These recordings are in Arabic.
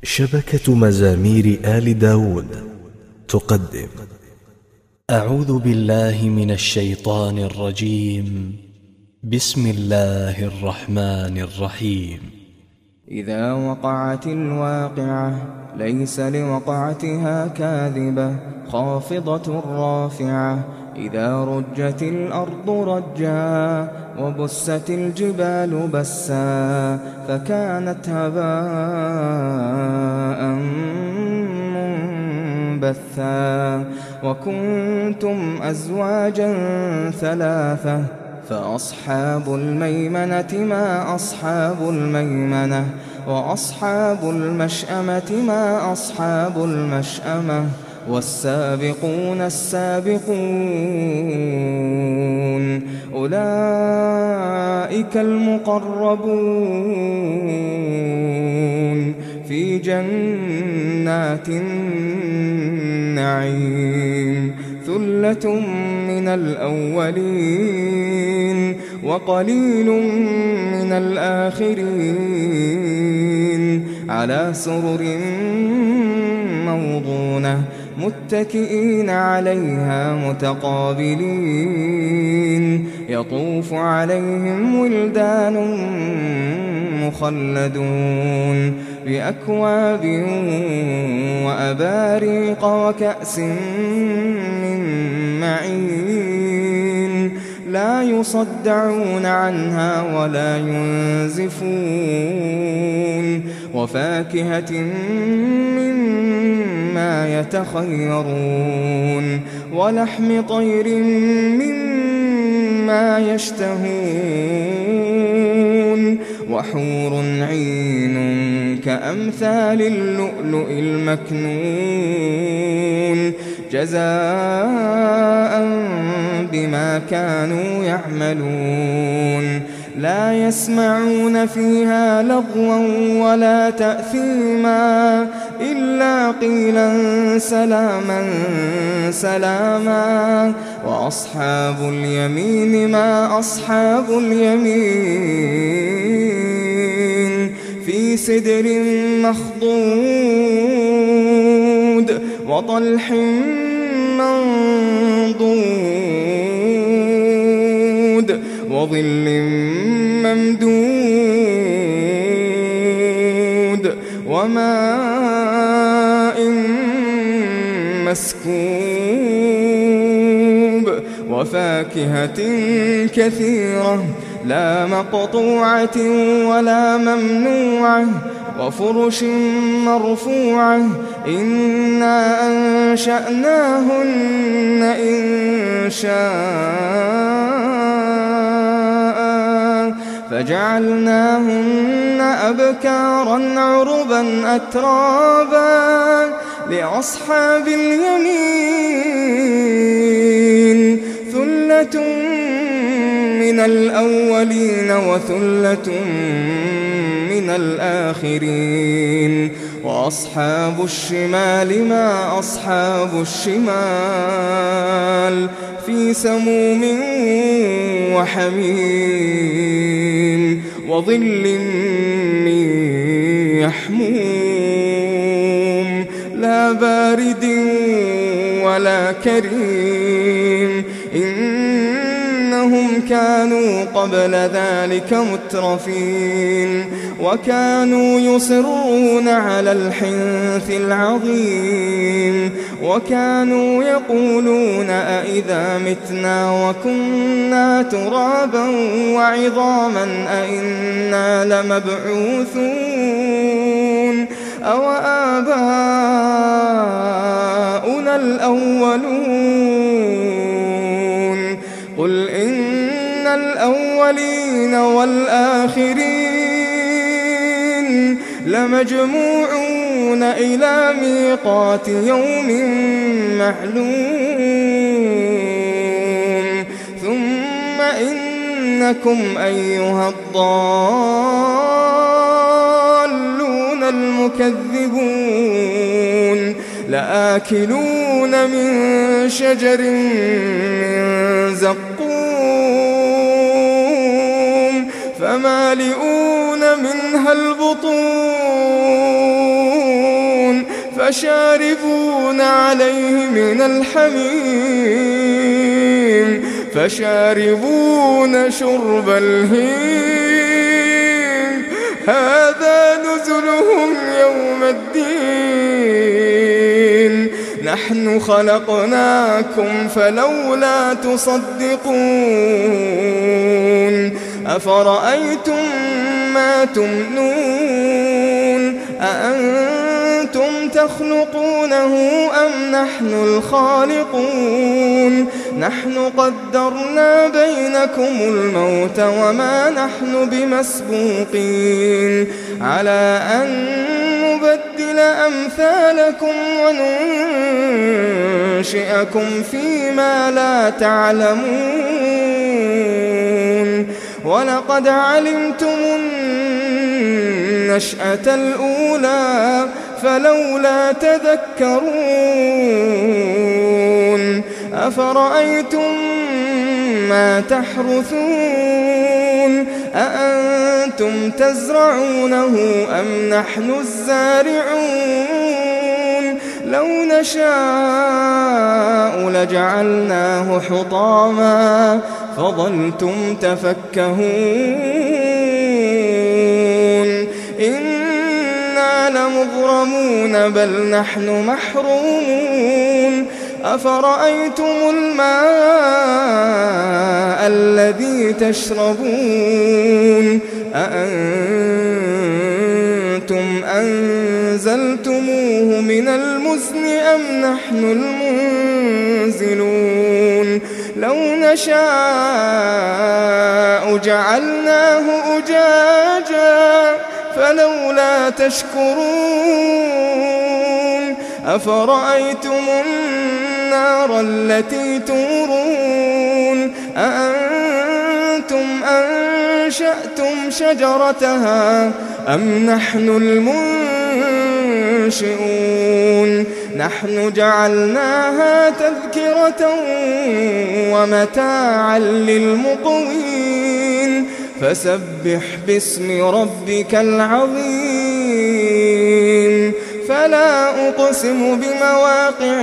شبكة مزامير آل داود تقدم. أعوذ بالله من الشيطان الرجيم. بسم الله الرحمن الرحيم. إذا وقعت الواقعة ليس لوقعتها كاذبة خافضة رافعة. إذا رجت الأرض رجا وبست الجبال بسا فكانت هباء منبثا. وكنتم أزواجا ثلاثة فأصحاب الميمنة ما أصحاب الميمنة وأصحاب المشأمة ما أصحاب المشأمة والسابقون السابقون أولئك المقربون في جنات النعيم. ثلة من الأولين وقليل من الآخرين على سرر موضونة متكئين عليها متقابلين. يطوف عليهم ولدان مخلدون بأكواب وأباريق وكأس من معين لا يصدعون عنها ولا ينزفون. وفاكهة مما يتخيرون ولحم طير مما يشتهون وحور عين كأمثال اللؤلؤ المكنون جزاء بما كانوا يعملون. لا يسمعون فيها لغوا ولا تأثيما إلا قيلا سلاما سلاما. وأصحاب اليمين ما أصحاب اليمين في سدر مخضود وطلح منضود وظل ممدود وماء مسكوب وفاكهة كثيرة لا مقطوعة ولا ممنوعة وفرش مرفوعة. إنا أنشأناهن إن شاء فجعلناهن أبكارا عربا أترابا لأصحاب اليمين. ثلة من الأولين وثلة من الآخرين. وأصحاب الشمال ما أصحاب الشمال في سموم وحميم وظل من يحموم لا بارد ولا كريم. إنهم كانوا قبل ذلك مترفين وكانوا يصرون على الحنث العظيم وكانوا يقولون أئذا متنا وكنا ترابا وعظاما أئنا لمبعوثون أو آباؤنا الأولون. قل إن الأولين والآخرين لمجموعون إلى ميقات يوم معلوم. ثم إنكم أيها الضالون المكذبون لآكلون من شجر من زقوم فمالئون منها البطون فشاربون عليه من الحميم فشاربون شرب الهيم هذا نزلهم يوم الدين نحن خلقناكم فلولا تصدقون أفرأيتم ما تمنون أأنتم تخلقونه أم نحن الخالقون نحن قدرنا بينكم الموت وما نحن بمسبوقين على أن نبدل أمثالكم وننشئكم فيما لا تعلمون ولقد علمتم النشأة الأولى فلولا تذكرون أفرأيتم ما تحرثون أأنتم تزرعونه أم نحن الزارعون لو نشاء لجعلناه حطاما فظلتم تفكهون إنا لمغرمون بل نحن محرومون أفرأيتم الماء الذي تشربون أأنتم أنزلتموه من المزن أم نحن المنزلون لو نشاء جعلناه أجاجا فلولا تشكرون أفرأيتم النار التي تورون أأنتم أنشأتم شجرتها أم نحن المنشئون نحن جعلناها تذكرة ومتاعا للمقوين فسبح باسم ربك العظيم فلا أقسم بمواقع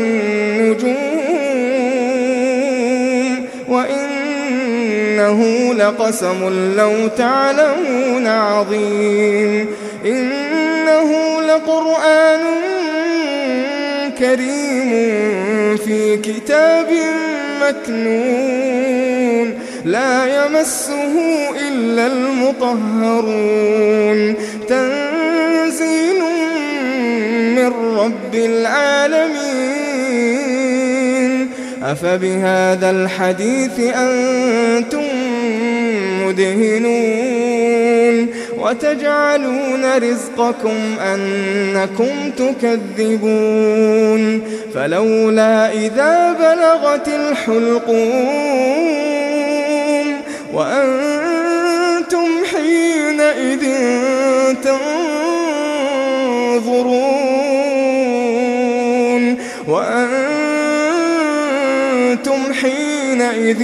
النجوم وإنه لقسم لو تعلمون عظيم إنه لقرآن كريم في كتاب مكنون لا يمسه إلا المطهرون تنزيل من رب العالمين أفبهذا الحديث أنتم مدهنون وتجعلون رزقكم أنكم تكذبون فلولا إذا بلغت الحلقوم وأنتم حينئذ تنظرون وأنتم حينئذ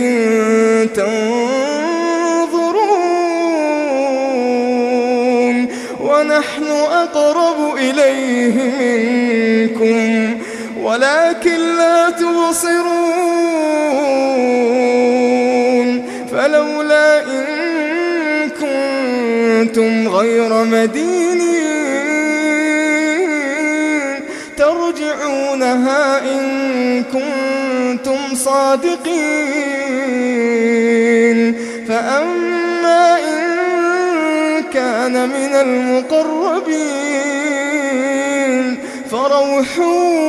تنظرون ونحن أقرب إليه منكم ولكن لا تبصرون فلولا إن كنتم غير مدينين ترجعونها إن كنتم صادقين فأما إن كان من المقربين فروح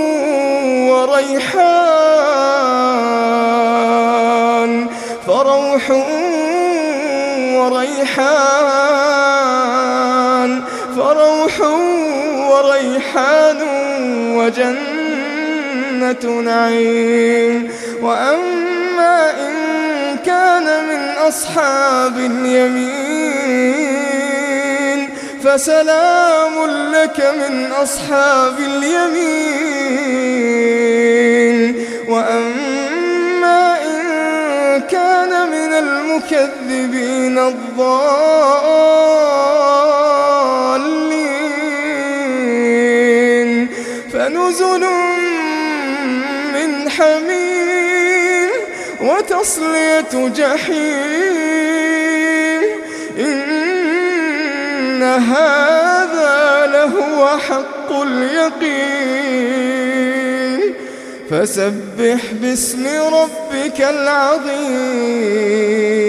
وريحان وجنة نعيم وأما إن كان من أصحاب اليمين فسلام لك من أصحاب اليمين وأما إن كان من المكذبين الضالين فنزل من حميم وتصلية جحيم إن هذا لهو حق اليقين فسبح باسم ربك العظيم